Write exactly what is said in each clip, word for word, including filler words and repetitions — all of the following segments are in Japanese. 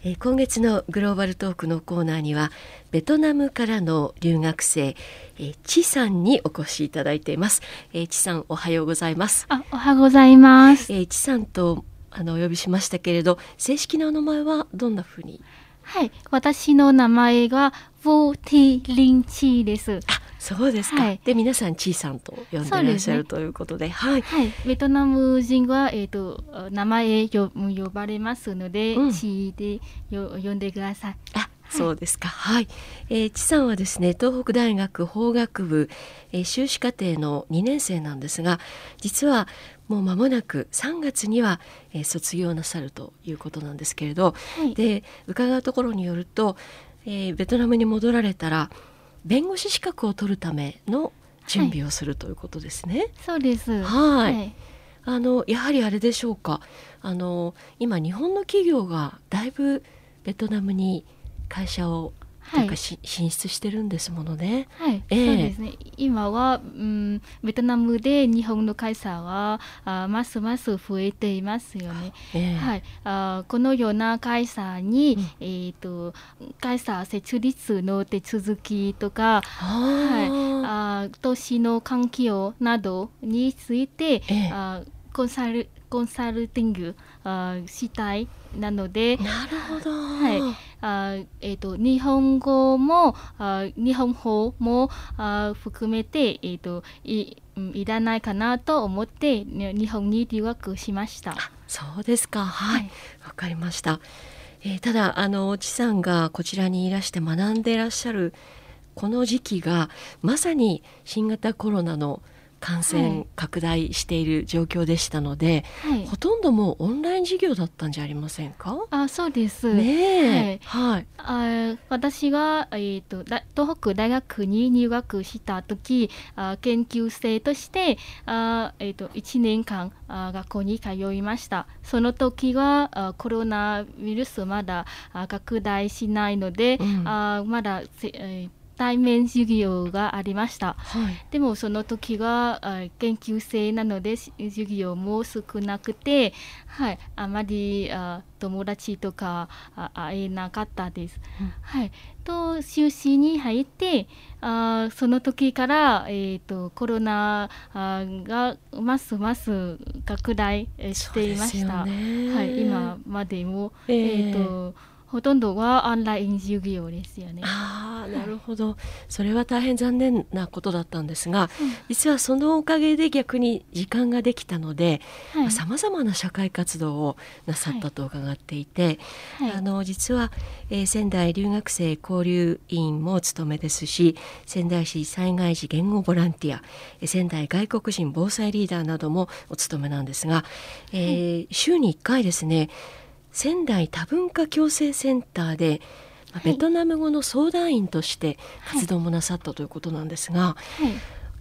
えー、今月のグローバルトークのコーナーにはベトナムからの留学生、えー、チさんにお越しいただいています。えー、チさんおはようございます。 あ、おはようございます。 えー、チさんとあのお呼びしましたけれど、正式なお名前はどんなふうに？ はい、私の名前がヴォティリンチーです。 あ、そうですか。はい、で皆さんチさんと呼んでいらっしゃる、ね、ということで、はい、 はい、ベトナム人は、えー、と名前呼ばれますので、うん、チでよ呼んでください。 あ、そうですか。はい、えー、チさんはですね、東北大学法学部、えー、修士課程のにねん生なんですが、実はもう間もなくさんがつには、えー、卒業なさるということなんですけれど、はい、で伺うところによると、えー、ベトナムに戻られたら弁護士資格を取るための準備をするということですね。 はい、そうです。 はい、はい、あのやはりあれでしょうか。あの今日本の企業がだいぶベトナムに会社をというか、はい、進出してるんですものね。 はい、えー、そうですね。今は、うん、ベトナムで日本の会社はあますます増えていますよね。えーはい、あこのような会社に、うん、えー、と会社設立の手続きとか、はい、あ投資の環境などについて、えー、あコンサルコンサルティングあしたいなので、 なるほど、 はい、あえー、と日本語もあ日本語もあ含めて、えー、と い, いらないかなと思って日本に留学しました。 あ、そうですか。はい、はい、わかりました。えー、ただあのチさんがこちらにいらして学んでいらっしゃるこの時期がまさに新型コロナの感染拡大している状況でしたので、はい、ほとんどもうオンライン授業だったんじゃありませんか？ あ、そうですねえ、はい、 あ私が、えー、と東北大学に入学した時あ研究生としてあ、えー、といちねんかんあ学校に通いました。その時はあコロナウイルスまだあ拡大しないので、うん、あまだ、えー対面授業がありました。はい、でもその時が研究生なので授業も少なくて、はい、あまりあ友達とか会えなかったです。うん、はい、と修士に入ってあその時から、えー、とコロナがますます拡大していました。はい、今までも、えー、えーとほとんどはオンライン授業ですよね。 ああ、なるほど、はい、それは大変残念なことだったんですが、うん、実はそのおかげで逆に時間ができたので、さまざ、まな社会活動をなさったと伺っていて、はいはい、あの実は、えー、仙台留学生交流委員もお務めですし、仙台市災害時言語ボランティア、仙台外国人防災リーダーなどもお務めなんですが、えーはい、週にいっかいですね、仙台多文化共生センターで、はい、ベトナム語の相談員として活動もなさったということなんですが、はい、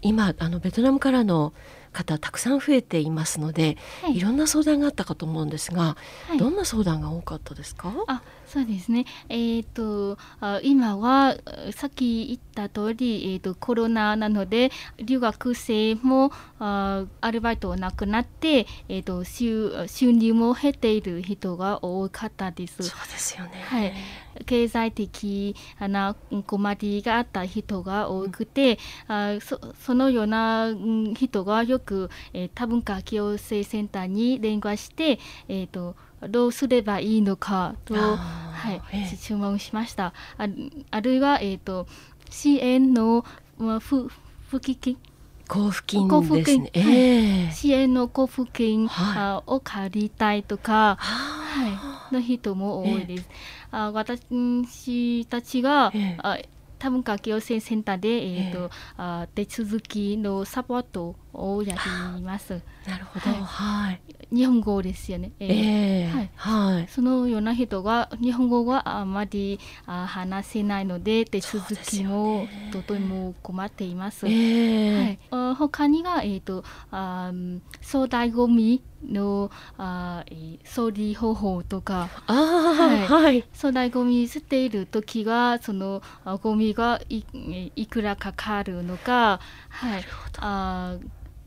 今あのベトナムからの方たくさん増えていますので、はい、いろんな相談があったかと思うんですが、はい、どんな相談が多かったですか？ あ、そうですね、えー、とあ今はさっき言った通り、えー、とコロナなので留学生もあアルバイトがなくなって、えー、と 収, 収入も減っている人が多かったです。 そうですよね、 はい、経済的な困りがあった人が多くて、うん、あ そ, そのような人がよく、えー、多文化共生センターに電話して、えー、とどうすればいいのかと、はい、えー、質問しました。 あ, あるいは、えー、と支援の付金交付金ですね、えーはい、支援の交付金、はい、を借りたいとか、はい、の人も多いです。えー、あ私たちが、えー、あ多文化共生センターで、えーとえー、あ手続きのサポートをやります。 なるほど、はい、 日本語ですよね。えーえーはいはい、そのような人が日本語があまりあ話せないので手続きもとても困っています。えーはい、あ他にが、えーと、あ粗大ごみのあ、えー、処理方法とか、 あ、はいはい、 粗大ごみ捨ている時がそのゴミが い, いくらかかるのか、はい、あ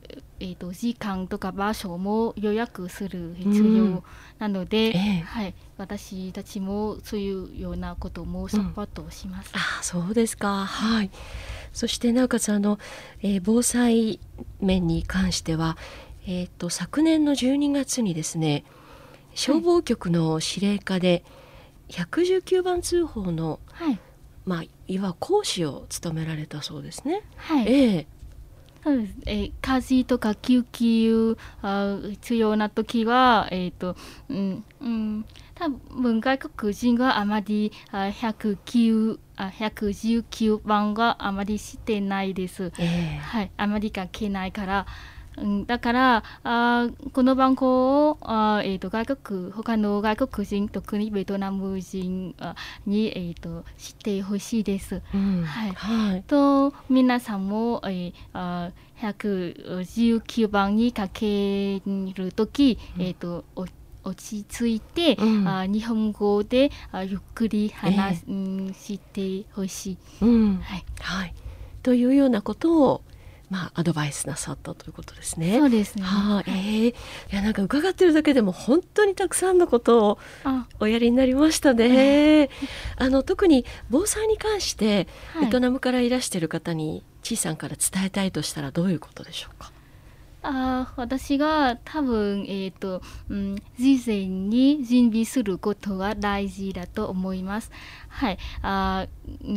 えー、と時間とか場所も予約する必要なので、うんえーはい、私たちもそういうようなこともサポートします。 うん、あ、そうですか。はい。そしてなおかつあの、えー、防災面に関しては、えー、と昨年のじゅうにがつにですね、消防局の司令課でひゃくじゅうきゅうばん通報の、はいまあ、いわば講師を務められたそうですね。 はい、 えーそうです。えー、火事とか救急あ必要な時は、えーとうんうん、多分外国人があまりあひゃくきゅうあひゃくじゅうきゅうばんがあまりしてないです。えーはい、あまりかけないから。うん、だからあこの番号をあ、えー、と外国他の外国人特にベトナム人に、えー、と知ってほしいです。うんはいはい、と皆さんも、えー、あひゃくじゅうきゅうばんにかけるとき、うんえー、と落ち着いて、うん、あ日本語であゆっくり話、えー、してほしい、 うんはいはい、というようなことをまあ、アドバイスなさったということですね。 そうですね。 はあ、えー、いやなんか伺ってるだけでも本当にたくさんのことをおやりになりましたね。あの特に防災に関してベトナムからいらしている方にちいさんから伝えたいとしたらどういうことでしょうか。 あ私が多分、えーとうん、事前に準備することが大事だと思います。はい、あ、うん、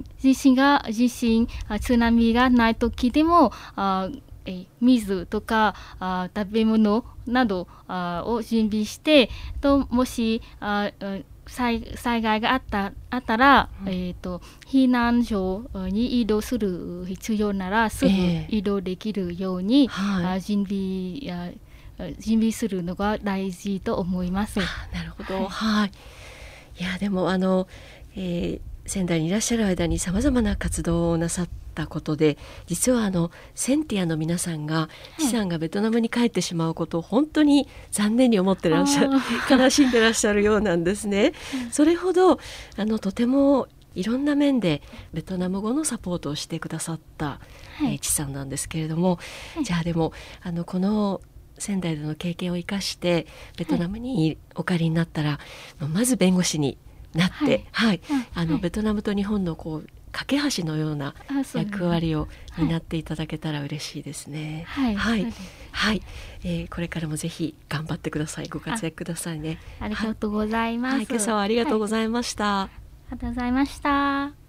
地震が地震津波がない時でもあえ水とかあ食べ物などあを準備してともしあ災, 災害があった、あったら、うんえー、と避難所に移動する必要ならすぐ移動できるように、えーはい、準備準備するのが大事と思います。 なるほど、はいはい、いやでもあの、えー、仙台にいらっしゃる間にさまざまな活動をなさったことで実はあのセンティアの皆さんがチさんがベトナムに帰ってしまうことを本当に残念に思ってらっしゃる悲しんでらっしゃるようなんですね。それほどあのとてもいろんな面でベトナム語のサポートをしてくださった、はいえー、チさんなんですけれども、はい、じゃあでもあのこの仙台での経験を生かしてベトナムにお帰りになったら、はい、まず弁護士になって、はいはい、あのベトナムと日本のこう架け橋のような役割を担っていただけたら嬉しいですね。はい、はいはいえー、これからもぜひ頑張ってください。ご活躍くださいね。 ありがとうございます。 はい、今朝はありがとうございました。 はい、ありがとうございました。